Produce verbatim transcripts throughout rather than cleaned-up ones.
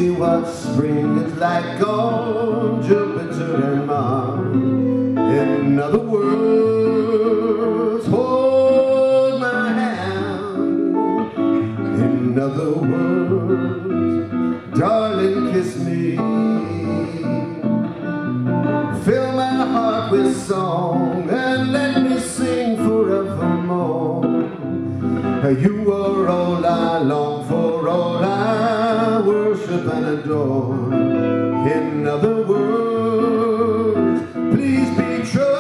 see what spring is like on Jupiter and Mars. In other words, hold my hand. In other words, darling, kiss me. Fill my heart with song and let me sing forevermore. You are all I long for, all I worship and adore. In other words, please be true.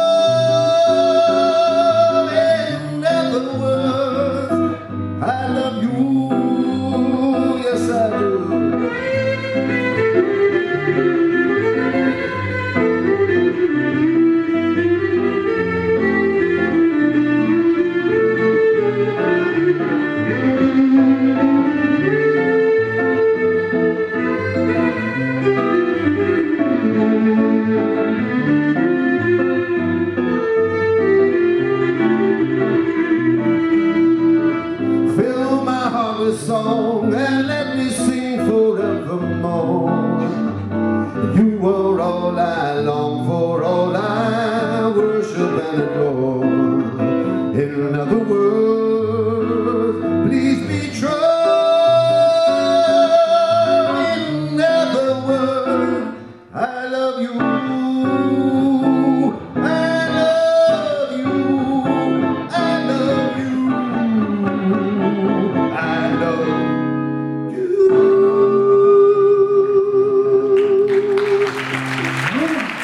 In other words, I love you, yes I do. Song and let me sing forevermore. You are all I long for, all I worship and adore. In other words, please be true. In other words, I love you.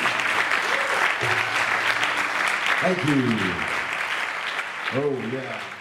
Thank you. Oh, yeah.